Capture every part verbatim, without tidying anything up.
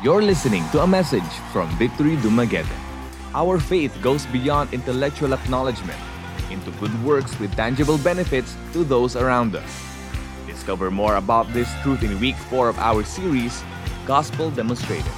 You're listening to a message from Victory Dumaguete. Our faith goes beyond intellectual acknowledgement into good works with tangible benefits to those around us. Discover more about this truth in week four of our series, Gospel Demonstrated.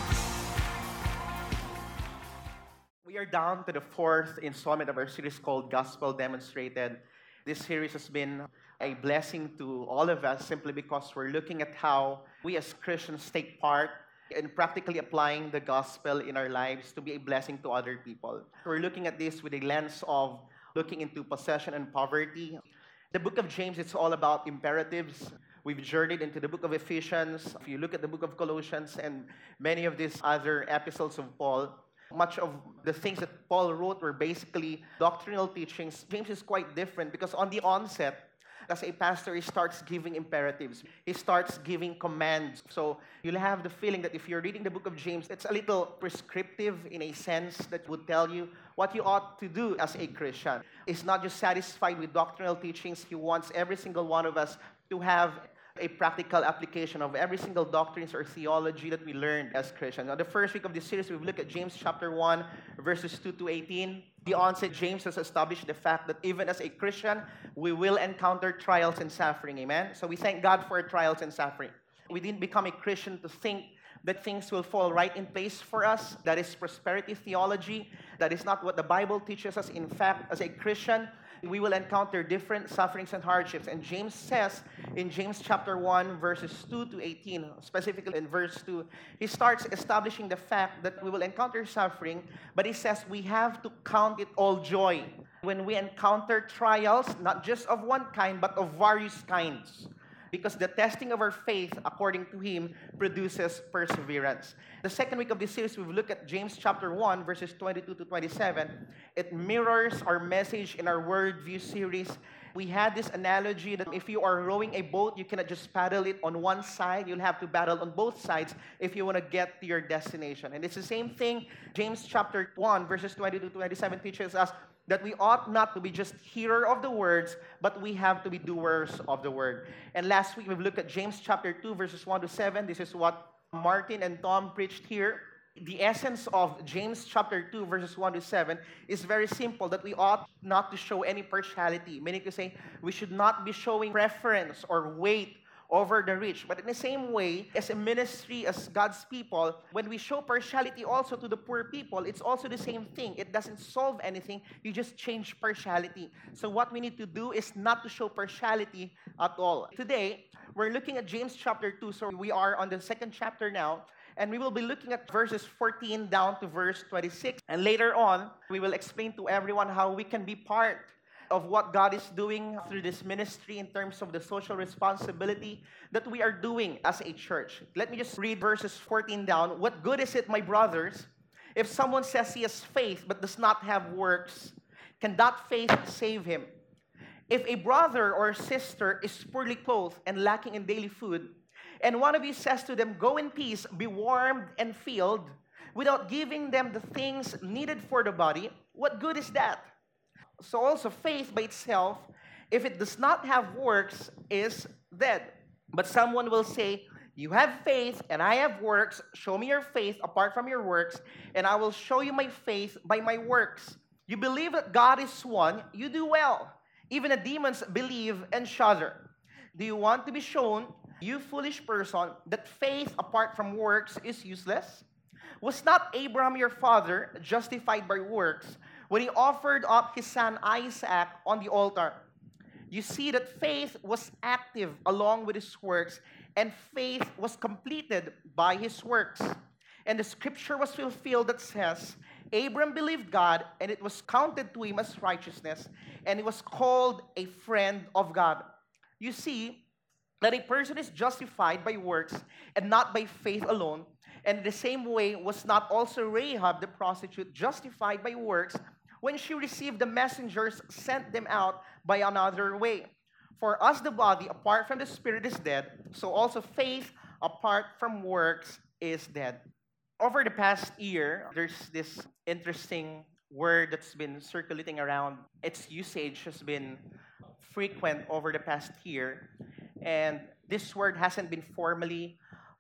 We are down to the fourth installment of our series called Gospel Demonstrated. This series has been a blessing to all of us simply because we're looking at how we as Christians take part in practically applying the gospel in our lives to be a blessing to other people. We're looking at this with a lens of looking into possession and poverty. The book of James, it's all about imperatives. We've journeyed into the book of Ephesians. If you look at the book of Colossians and many of these other epistles of Paul, much of the things that Paul wrote were basically doctrinal teachings. James is quite different because on the onset, as a pastor, he starts giving imperatives. He starts giving commands. So you'll have the feeling that if you're reading the book of James, it's a little prescriptive in a sense that would tell you what you ought to do as a Christian. He's not just satisfied with doctrinal teachings. He wants every single one of us to have a practical application of every single doctrines or theology that we learned as Christians. Now, the first week of this series, we've looked at James chapter one, verses two to eighteen. The onset, James has established the fact that even as a Christian, we will encounter trials and suffering. Amen? So we thank God for trials and suffering. We didn't become a Christian to think that things will fall right in place for us. That is prosperity theology. That is not what the Bible teaches us. In fact, as a Christian, we will encounter different sufferings and hardships. And James says in James chapter one, verses two to eighteen, specifically in verse two, he starts establishing the fact that we will encounter suffering, but he says we have to count it all joy when we encounter trials, not just of one kind, but of various kinds. Because the testing of our faith, according to him, produces perseverance. The second week of this series, we've looked at James chapter one, verses twenty-two to twenty-seven. It mirrors our message in our Worldview series. We had this analogy that if you are rowing a boat, you cannot just paddle it on one side. You'll have to paddle on both sides if you want to get to your destination. And it's the same thing. James chapter one, verses twenty-two to twenty-seven teaches us that we ought not to be just hearer of the words, but we have to be doers of the word. And last week, we've looked at James chapter two, verses one to seven. This is what Martin and Tom preached here. The essence of James chapter two, verses one to seven is very simple, that we ought not to show any partiality. Meaning to say, we should not be showing preference or weight over the rich. But in the same way, as a ministry, as God's people, when we show partiality also to the poor people, it's also the same thing. It doesn't solve anything. You just change partiality. So what we need to do is not to show partiality at all. Today, we're looking at James chapter two. So we are on the second chapter now. And we will be looking at verses fourteen down to verse twenty-six. And later on, we will explain to everyone how we can be part of what God is doing through this ministry in terms of the social responsibility that we are doing as a church. Let me just read verses fourteen down. What good is it, my brothers, if someone says he has faith but does not have works? Can that faith save him? If a brother or sister is poorly clothed and lacking in daily food, and one of you says to them, go in peace, be warmed and filled, without giving them the things needed for the body, what good is that? So also faith by itself, if it does not have works, is dead. But someone will say, you have faith and I have works. Show me your faith apart from your works, and I will show you my faith by my works. You believe that God is one, you do well. Even the demons believe and shudder. Do you want to be shown, you foolish person, that faith apart from works is useless? Was not Abraham your father justified by works when he offered up his son Isaac on the altar? You see that faith was active along with his works, and faith was completed by his works. And the scripture was fulfilled that says, Abraham believed God, and it was counted to him as righteousness, and he was called a friend of God. You see that a person is justified by works and not by faith alone. And in the same way was not also Rahab the prostitute justified by works when she received the messengers sent them out by another way? For us the body apart from the spirit is dead, so also faith apart from works is dead. Over the past year, there's this interesting word that's been circulating around. Its usage has been frequent over the past year. And this word hasn't been formally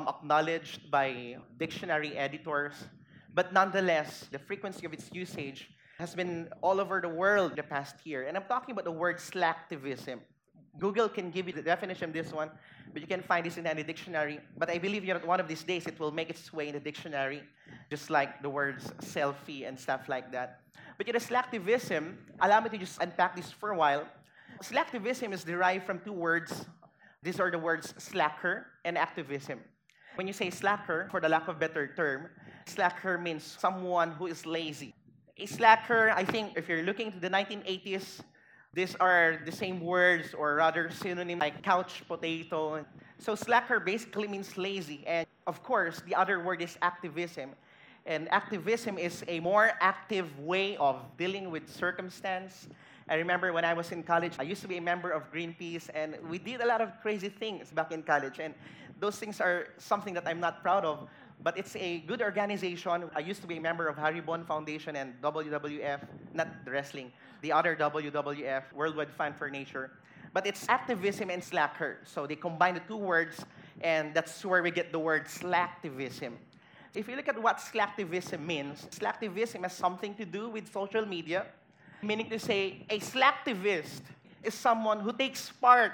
acknowledged by dictionary editors, but nonetheless, the frequency of its usage has been all over the world the past year. And I'm talking about the word slacktivism. Google can give you the definition of this one, but you can find this in any dictionary. But I believe you know, one of these days it will make its way in the dictionary, just like the words selfie and stuff like that. But you know, slacktivism, allow me to just unpack this for a while. Slacktivism is derived from two words. These are the words slacker and activism. When you say slacker, for the lack of a better term, slacker means someone who is lazy. A slacker, I think, if you're looking to the nineteen eighties, these are the same words, or rather synonym like couch potato. So slacker basically means lazy. And of course, the other word is activism. And activism is a more active way of dealing with circumstance. I remember when I was in college, I used to be a member of Greenpeace, and we did a lot of crazy things back in college. And those things are something that I'm not proud of, but it's a good organization. I used to be a member of Haribon Foundation and W W F, not the wrestling, the other W W F, Worldwide Fund for Nature. But it's activism and slacker. So they combine the two words, and that's where we get the word slacktivism. If you look at what slacktivism means, slacktivism has something to do with social media, meaning to say a slacktivist is someone who takes part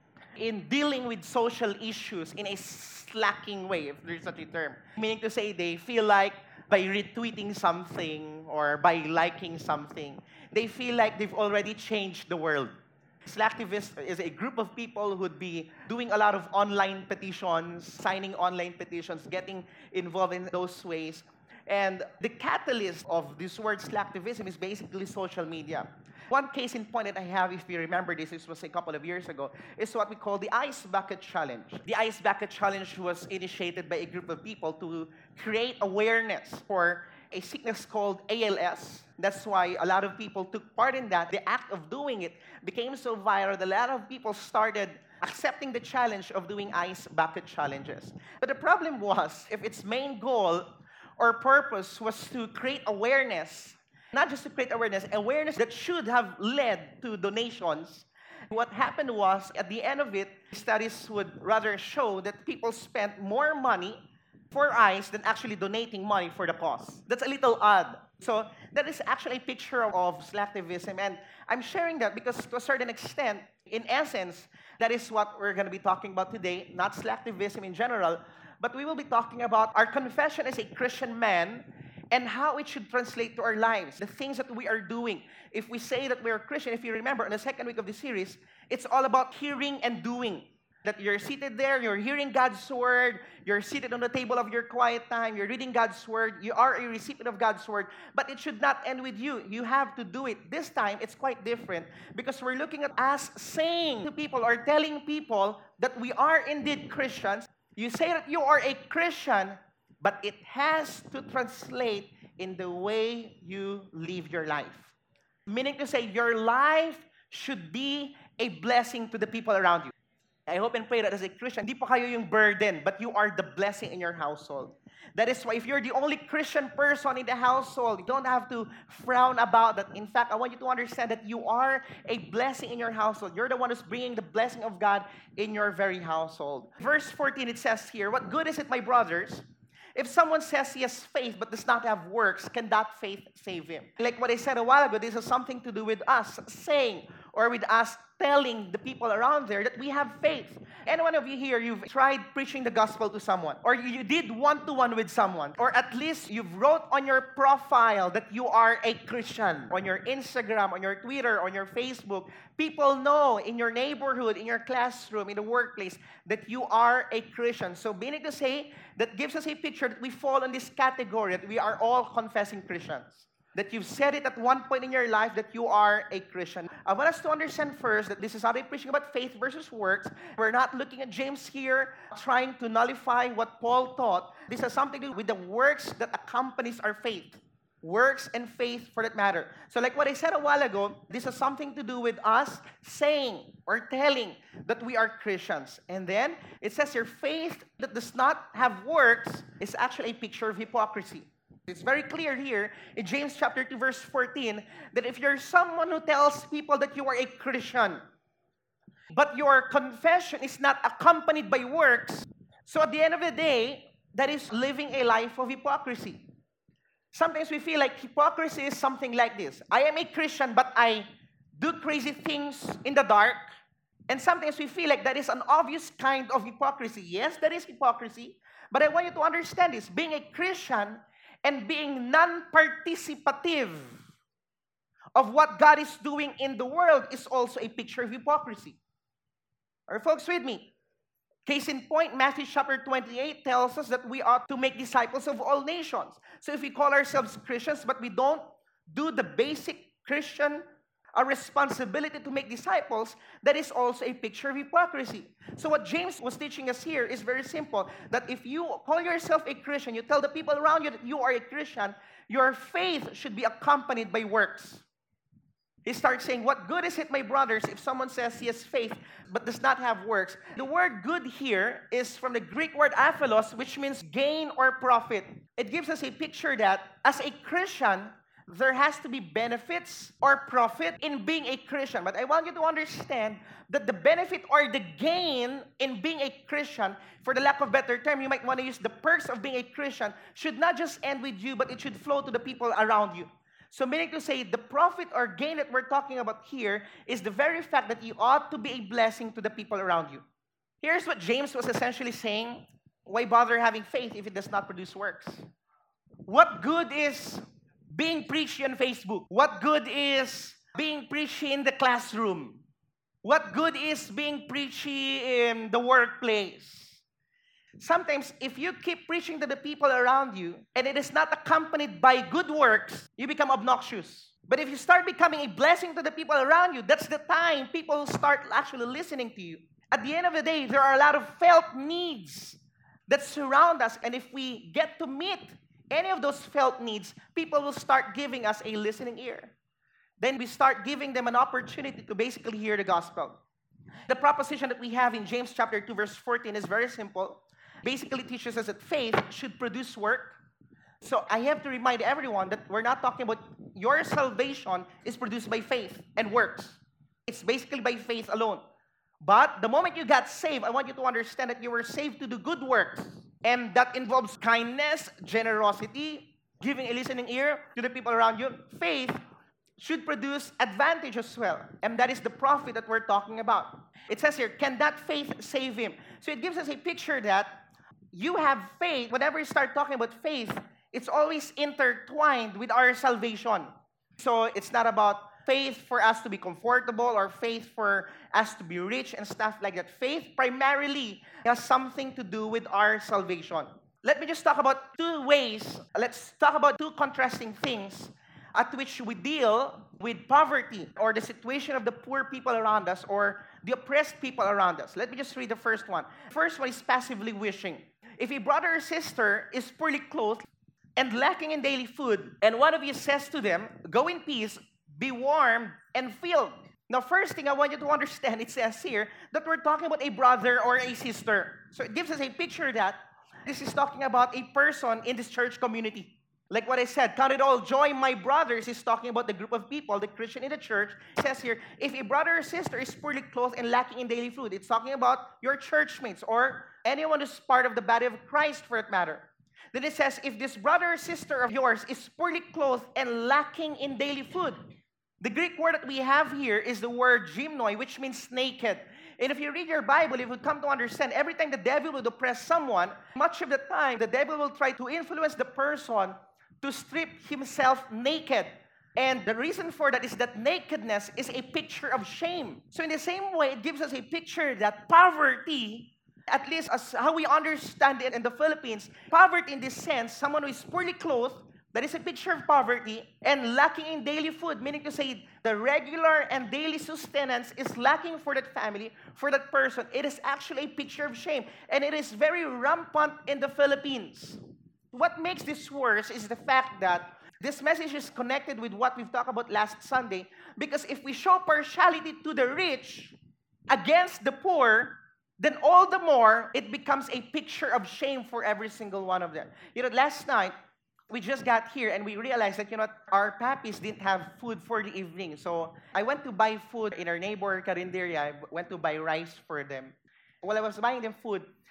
in dealing with social issues in a slacking way, if there's such a term. Meaning to say they feel like by retweeting something or by liking something, they feel like they've already changed the world. Slacktivist is a group of people who would be doing a lot of online petitions, signing online petitions, getting involved in those ways. And the catalyst of this word slacktivism is basically social media. One case in point that I have, if you remember this, this was a couple of years ago, is what we call the Ice Bucket Challenge. The Ice Bucket Challenge was initiated by a group of people to create awareness for a sickness called A L S. That's why a lot of people took part in that. The act of doing it became so viral that a lot of people started accepting the challenge of doing ice bucket challenges. But the problem was, if its main goal or purpose was to create awareness, not just to create awareness, awareness that should have led to donations, what happened was, at the end of it, studies would rather show that people spent more money for ice than actually donating money for the cause. That's a little odd. So that is actually a picture of slacktivism, and I'm sharing that because to a certain extent, in essence, that is what we're going to be talking about today, not slacktivism in general, but we will be talking about our confession as a Christian man and how it should translate to our lives, the things that we are doing. If we say that we are Christian, if you remember, in the second week of the series, it's all about hearing and doing. That you're seated there, you're hearing God's word, you're seated on the table of your quiet time, you're reading God's word, you are a recipient of God's word, but it should not end with you. You have to do it. This time, it's quite different because we're looking at us saying to people or telling people that we are indeed Christians. You say that you are a Christian, but it has to translate in the way you live your life. Meaning to say, your life should be a blessing to the people around you. I hope and pray that as a Christian, di pa kayo yung burden, but you are the blessing in your household. That is why if you're the only Christian person in the household, you don't have to frown about that. In fact, I want you to understand that you are a blessing in your household. You're the one who's bringing the blessing of God in your very household. Verse fourteen, it says here, "What good is it, my brothers, if someone says he has faith but does not have works, can that faith save him?" Like what I said a while ago, this has something to do with us saying or with us telling the people around there that we have faith. Any one of you here, you've tried preaching the gospel to someone, or you, you did one-to-one with someone, or at least you've wrote on your profile that you are a Christian. On your Instagram, on your Twitter, on your Facebook, people know in your neighborhood, in your classroom, in the workplace, that you are a Christian. So meaning to say, that gives us a picture that we fall in this category, that we are all confessing Christians. That you've said it at one point in your life that you are a Christian. I want us to understand first that this is not a preaching about faith versus works. We're not looking at James here trying to nullify what Paul taught. This has something to do with the works that accompanies our faith. Works and faith for that matter. So like what I said a while ago, this has something to do with us saying or telling that we are Christians. And then it says your faith that does not have works is actually a picture of hypocrisy. It's very clear here in James chapter two, verse fourteen, that if you're someone who tells people that you are a Christian, but your confession is not accompanied by works, So at the end of the day, that is living a life of hypocrisy. Sometimes we feel like hypocrisy is something like this. I am a Christian, but I do crazy things in the dark. And sometimes we feel like that is an obvious kind of hypocrisy. Yes, that is hypocrisy. But I want you to understand this. Being a Christian and being non-participative of what God is doing in the world is also a picture of hypocrisy. Are folks with me? Case in point, Matthew chapter twenty-eight tells us that we ought to make disciples of all nations. So if we call ourselves Christians, but we don't do the basic Christian a responsibility to make disciples, that is also a picture of hypocrisy. So what James was teaching us here is very simple, that if you call yourself a Christian, you tell the people around you that you are a Christian, your faith should be accompanied by works. He starts saying, what good is it, my brothers, if someone says he has faith but does not have works? The word good here is from the Greek word aphelos, which means gain or profit. It gives us a picture that as a Christian, there has to be benefits or profit in being a Christian. But I want you to understand that the benefit or the gain in being a Christian, for the lack of better term, you might want to use the perks of being a Christian, should not just end with you, but it should flow to the people around you. So meaning to say, the profit or gain that we're talking about here is the very fact that you ought to be a blessing to the people around you. Here's what James was essentially saying. Why bother having faith if it does not produce works? What good is being preachy on Facebook? What good is being preachy in the classroom? What good is being preachy in the workplace? Sometimes, if you keep preaching to the people around you and it is not accompanied by good works, you become obnoxious. But if you start becoming a blessing to the people around you, that's the time people will start actually listening to you. At the end of the day, there are a lot of felt needs that surround us. And if we get to meet any of those felt needs, people will start giving us a listening ear. Then we start giving them an opportunity to basically hear the gospel. The proposition that we have in James chapter two, verse fourteen is very simple. Basically teaches us that faith should produce work. So I have to remind everyone that we're not talking about your salvation is produced by faith and works. It's basically by faith alone. But the moment you got saved, I want you to understand that you were saved to do good works. And that involves kindness, generosity, giving a listening ear to the people around you. Faith should produce advantage as well. And that is the profit that we're talking about. It says here, can that faith save him? So it gives us a picture that you have faith. Whenever you start talking about faith, it's always intertwined with our salvation. So it's not about faith for us to be comfortable or faith for us to be rich and stuff like that. Faith primarily has something to do with our salvation. Let me just talk about two ways. Let's talk about two contrasting things at which we deal with poverty or the situation of the poor people around us or the oppressed people around us. Let me just read the first one. First one is passively wishing. If a brother or sister is poorly clothed and lacking in daily food, and one of you says to them, go in peace, be warmed and filled. Now, first thing I want you to understand, it says here that we're talking about a brother or a sister. So it gives us a picture that this is talking about a person in this church community. Like what I said, count it all joy, my brothers, is talking about the group of people, the Christian in the church. It says here, if a brother or sister is poorly clothed and lacking in daily food, it's talking about your churchmates or anyone who's part of the body of Christ for that matter. Then it says, if this brother or sister of yours is poorly clothed and lacking in daily food. The Greek word that we have here is the word gymnoi, which means naked. And if you read your Bible, you would come to understand every time the devil would oppress someone, much of the time, the devil will try to influence the person to strip himself naked. And the reason for that is that nakedness is a picture of shame. So in the same way, it gives us a picture that poverty, at least as how we understand it in the Philippines, poverty in this sense, someone who is poorly clothed, that is a picture of poverty, and lacking in daily food, meaning to say the regular and daily sustenance is lacking for that family, for that person. It is actually a picture of shame, and it is very rampant in the Philippines. What makes this worse is the fact that this message is connected with what we've talked about last Sunday, because if we show partiality to the rich against the poor, then all the more it becomes a picture of shame for every single one of them. You know, last night, we just got here and we realized that, you know, our papis didn't have food for the evening. So I went to buy food in our neighbor, Carinderia. I went to buy rice for them. While I was buying them food,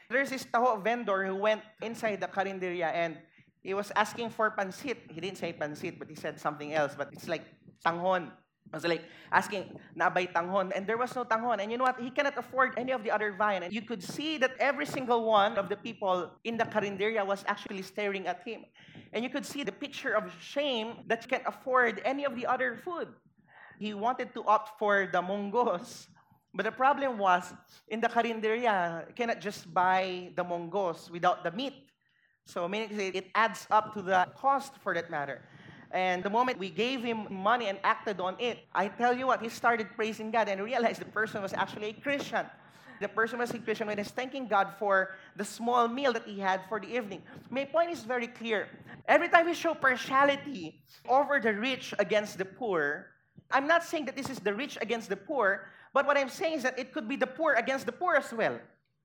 There's this taho vendor who went inside the karinderya and he was asking for pansit. He didn't say pansit, but he said something else. But it's like tanghon. I was like asking, nabay tanghon? And there was no tanghon. And you know what? He cannot afford any of the other viand. And you could see that every single one of the people in the karinderya was actually staring at him. And you could see the picture of shame that he can't afford any of the other food. He wanted to opt for the monggos. But the problem was, in the karinderya, you cannot just buy the monggos without the meat. So meaning it adds up to the cost for that matter. And the moment we gave him money and acted on it, I tell you what, he started praising God and realized the person was actually a Christian. The person was a Christian when he's thanking God for the small meal that he had for the evening. My point is very clear. Every time we show partiality over the rich against the poor, I'm not saying that this is the rich against the poor, but what I'm saying is that it could be the poor against the poor as well.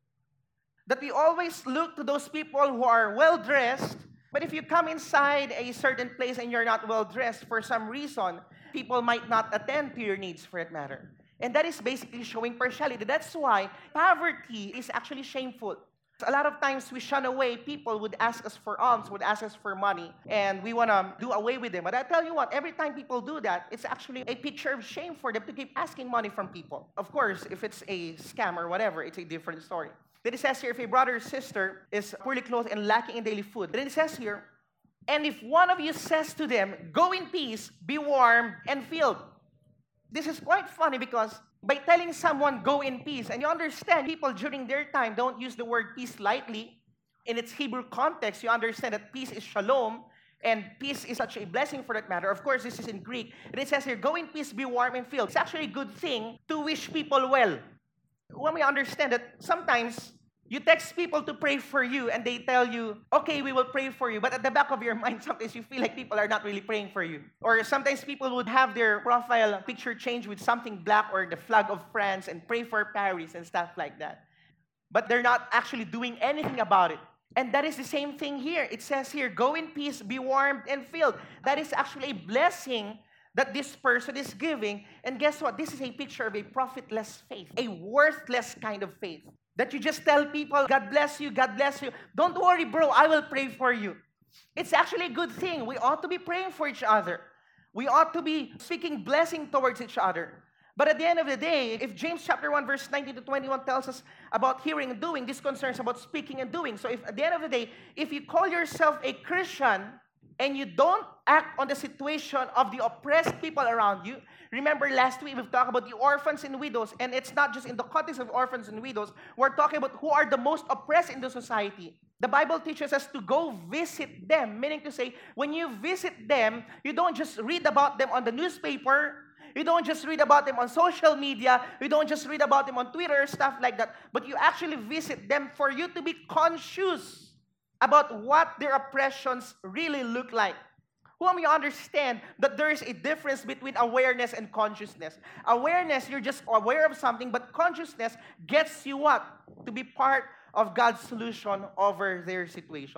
That we always look to those people who are well-dressed, but if you come inside a certain place and you're not well-dressed for some reason, people might not attend to your needs for that matter. And that is basically showing partiality. That's why poverty is actually shameful. A lot of times we shun away. People would ask us for alms, would ask us for money, and we want to do away with them. But I tell you what, every time people do that, it's actually a picture of shame for them to keep asking money from people. Of course, if it's a scam or whatever, it's a different story. Then it says here, if a brother or sister is poorly clothed and lacking in daily food, then it says here, and if one of you says to them, go in peace, be warmed and filled. This is quite funny because by telling someone, go in peace, and you understand people during their time don't use the word peace lightly. In its Hebrew context, you understand that peace is shalom, and peace is such a blessing for that matter. Of course, this is in Greek. And it says here, go in peace, be warm and filled. It's actually a good thing to wish people well. When we understand that sometimes you text people to pray for you and they tell you, okay, we will pray for you. But at the back of your mind, sometimes you feel like people are not really praying for you. Or sometimes people would have their profile picture changed with something black or the flag of France and pray for Paris and stuff like that. But they're not actually doing anything about it. And that is the same thing here. It says here, go in peace, be warmed and filled. That is actually a blessing that this person is giving. And guess what? This is a picture of a profitless faith, a worthless kind of faith. That you just tell people, God bless you, God bless you. Don't worry, bro, I will pray for you. It's actually a good thing. We ought to be praying for each other. We ought to be speaking blessing towards each other. But at the end of the day, if James chapter one, verse nineteen to twenty-one tells us about hearing and doing, this concerns about speaking and doing. So if at the end of the day, if you call yourself a Christian and you don't act on the situation of the oppressed people around you, remember last week we've talked about the orphans and widows, and it's not just in the context of orphans and widows. We're talking about who are the most oppressed in the society. The Bible teaches us to go visit them, meaning to say, when you visit them, you don't just read about them on the newspaper, you don't just read about them on social media, you don't just read about them on Twitter, stuff like that, but you actually visit them for you to be conscious about what their oppressions really look like. Who may understand that there is a difference between awareness and consciousness. Awareness, you're just aware of something, but consciousness gets you what? To be part of God's solution over their situation.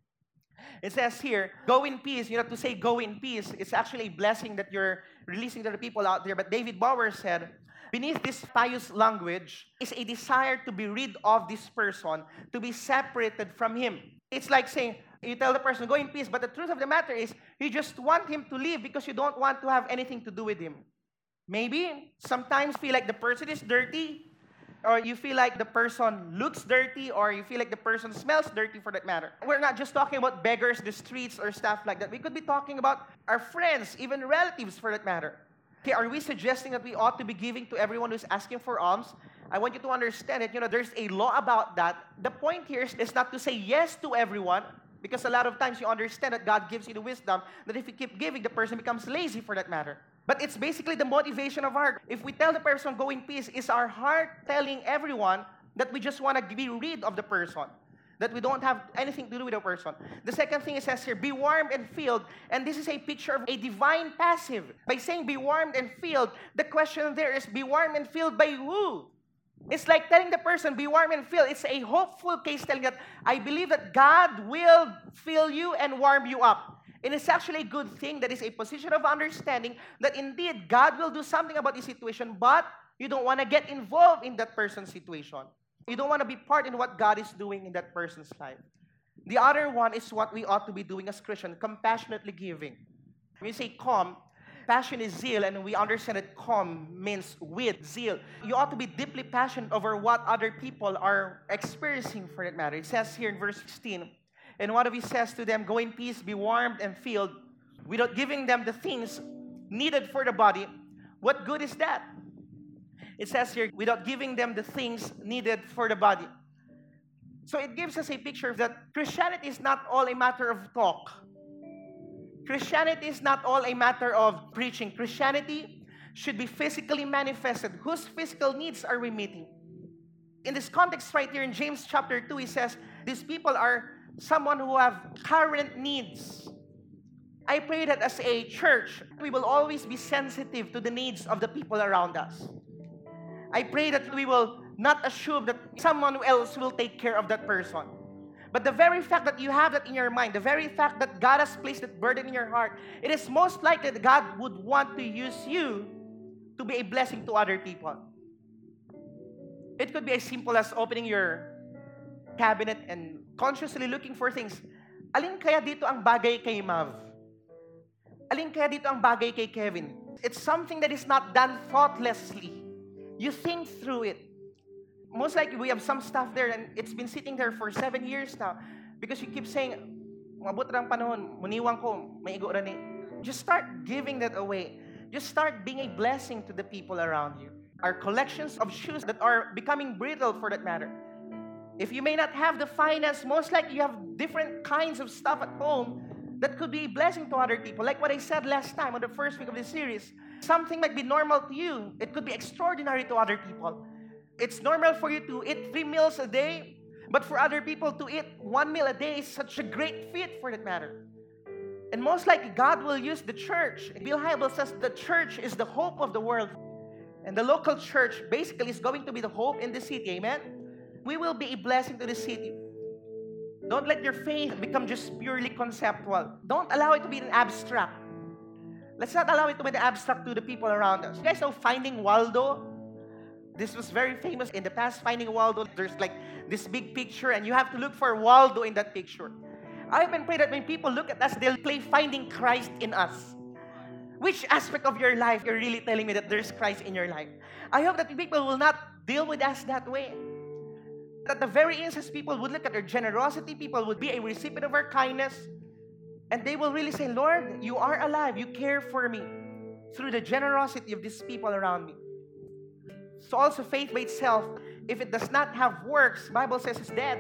It says here, go in peace. You have to say go in peace. It's actually a blessing that you're releasing to the people out there. But David Bauer said, beneath this pious language is a desire to be rid of this person, to be separated from him. It's like saying, you tell the person, go in peace, but the truth of the matter is, you just want him to leave because you don't want to have anything to do with him. Maybe sometimes feel like the person is dirty, or you feel like the person looks dirty, or you feel like the person smells dirty for that matter. We're not just talking about beggars, the streets, or stuff like that. We could be talking about our friends, even relatives for that matter. Okay, are we suggesting that we ought to be giving to everyone who's asking for alms? I want you to understand that, you know, there's a law about that. The point here is, is not to say yes to everyone, because a lot of times you understand that God gives you the wisdom that if you keep giving, the person becomes lazy for that matter. But it's basically the motivation of heart. If we tell the person, go in peace, is our heart telling everyone that we just want to be rid of the person, that we don't have anything to do with the person. The second thing it says here, be warmed and filled. And this is a picture of a divine passive. By saying be warmed and filled, the question there is, be warmed and filled by who? It's like telling the person, be warm and filled. It's a hopeful case telling that I believe that God will fill you and warm you up. And it's actually a good thing that is a position of understanding that indeed God will do something about the situation, but you don't want to get involved in that person's situation. You don't want to be part in what God is doing in that person's life. The other one is what we ought to be doing as Christians, compassionately giving. When you say calm, passion is zeal, and we understand that calm means with zeal. You ought to be deeply passionate over what other people are experiencing for that matter. It says here in verse sixteen, and one of you says to them, go in peace, be warmed and filled, without giving them the things needed for the body. What good is that? It says here, without giving them the things needed for the body. So it gives us a picture that Christianity is not all a matter of talk. Christianity is not all a matter of preaching. Christianity should be physically manifested. Whose physical needs are we meeting? In this context right here in James chapter two, he says, these people are someone who have current needs. I pray that as a church, we will always be sensitive to the needs of the people around us. I pray that we will not assume that someone else will take care of that person. But the very fact that you have that in your mind, the very fact that God has placed that burden in your heart, it is most likely that God would want to use you to be a blessing to other people. It could be as simple as opening your cabinet and consciously looking for things. Alin kaya dito ang bagay kay Mav? Alin kaya dito ang bagay kay Kevin? It's something that is not done thoughtlessly. You think through it. Most likely, we have some stuff there and it's been sitting there for seven years now because you keep saying, mabot ng panahon, muniwang ko, may igo rin eh. Just start giving that away. Just start being a blessing to the people around you. Our collections of shoes that are becoming brittle for that matter. If you may not have the finance, most likely you have different kinds of stuff at home that could be a blessing to other people. Like what I said last time on the first week of this series, something might be normal to you. It could be extraordinary to other people. It's normal for you to eat three meals a day, but for other people to eat one meal a day is such a great feat for that matter. And most likely, God will use the church. Bill Hybels says the church is the hope of the world. And the local church basically is going to be the hope in the city. Amen? We will be a blessing to the city. Don't let your faith become just purely conceptual. Don't allow it to be an abstract. Let's not allow it to be an abstract to the people around us. You guys know Finding Waldo? This was very famous in the past. Finding Waldo, there's like this big picture and you have to look for Waldo in that picture. I even pray that when people look at us, they'll play Finding Christ in us. Which aspect of your life you're really telling me that there's Christ in your life? I hope that people will not deal with us that way. At the very instance, people would look at our generosity, people would be a recipient of our kindness, and they will really say, Lord, you are alive, you care for me through the generosity of these people around me. So also faith by itself, if it does not have works, Bible says it's dead.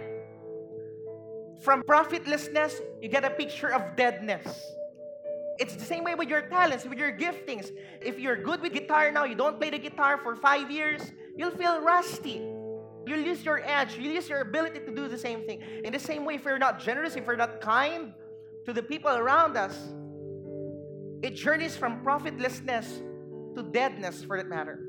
From profitlessness, you get a picture of deadness. It's the same way with your talents, with your giftings. If you're good with guitar now, you don't play the guitar for five years, you'll feel rusty. You'll lose your edge. You'll lose your ability to do the same thing. In the same way, if you're not generous, if you're not kind to the people around us, it journeys from profitlessness to deadness for that matter.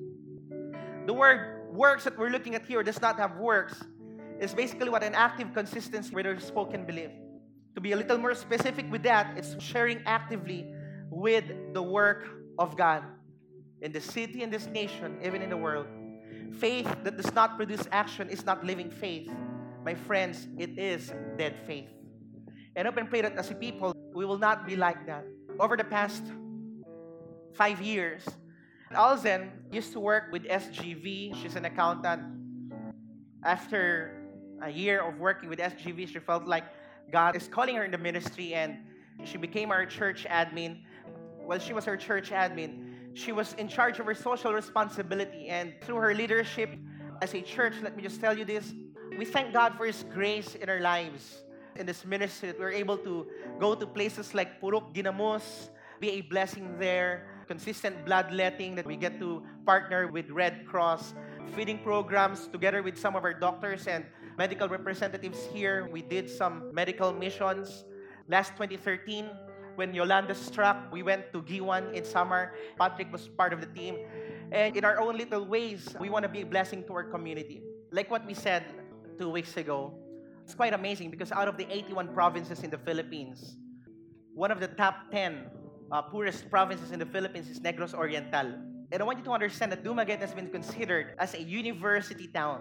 The word works that we're looking at here does not have works. It's basically what an active consistency with our spoken belief. To be a little more specific with that, it's sharing actively with the work of God in the city, in this nation, even in the world. Faith that does not produce action is not living faith. My friends, it is dead faith. And I hope and pray that as a people, we will not be like that. Over the past five years, Alzen used to work with S G V. She's an accountant. After a year of working with S G V, she felt like God is calling her in the ministry, and she became our church admin. While she was our church admin, she was in charge of her social responsibility, and through her leadership as a church, let me just tell you this, we thank God for His grace in our lives. In this ministry, that we're able to go to places like Purok Ginamos, be a blessing there, consistent bloodletting, that we get to partner with Red Cross, feeding programs together with some of our doctors and medical representatives here. We did some medical missions. Last twenty thirteen, when Yolanda struck, we went to Giwan in Samar. Patrick was part of the team. And in our own little ways, we want to be a blessing to our community. Like what we said two weeks ago, it's quite amazing because out of the eighty-one provinces in the Philippines, one of the top ten uh, poorest provinces in the Philippines is Negros Oriental. And I want you to understand that Dumaguete has been considered as a university town.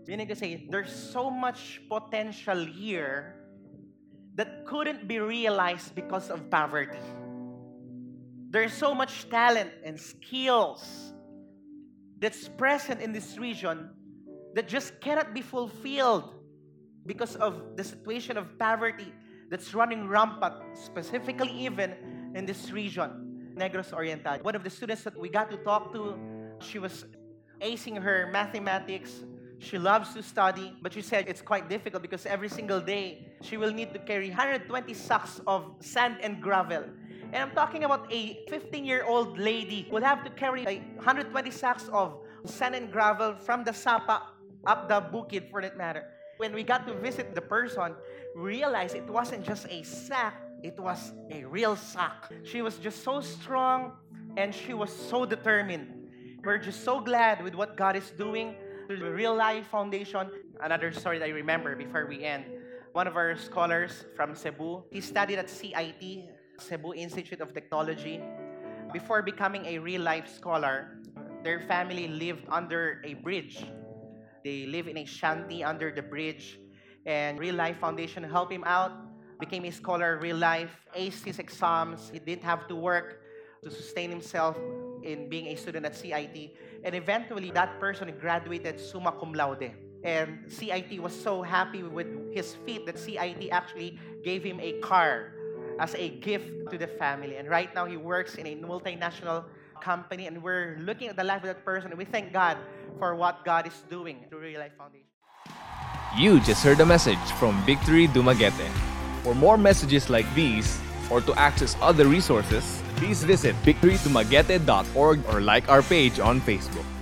Meaning to say, there's so much potential here that couldn't be realized because of poverty. There's so much talent and skills that's present in this region that just cannot be fulfilled because of the situation of poverty that's running rampant, specifically even in this region, Negros Oriental. One of the students that we got to talk to, she was acing her mathematics. She loves to study, but she said it's quite difficult because every single day she will need to carry one hundred twenty sacks of sand and gravel. And I'm talking about a fifteen-year-old lady who will have to carry a one hundred twenty sacks of sand and gravel from the Sapa up the Bukid, for that matter. When we got to visit the person, we realized it wasn't just a sack, it was a real sack. She was just so strong and she was so determined. We're just so glad with what God is doing through the Real Life Foundation. Another story that I remember before we end. One of our scholars from Cebu, he studied at C I T, Cebu Institute of Technology. Before becoming a real life scholar, their family lived under a bridge. They live in a shanty under the bridge, and Real Life Foundation helped him out, became a scholar real life, aced his exams. He didn't have to work to sustain himself in being a student at C I T. And eventually, that person graduated summa cum laude. And C I T was so happy with his feat that C I T actually gave him a car as a gift to the family. And right now, he works in a multinational company, and we're looking at the life of that person, and we thank God for what God is doing through Real Life Foundation. You just heard a message from Victory Dumaguete. For more messages like these, or to access other resources, please visit victory dumaguete dot org or like our page on Facebook.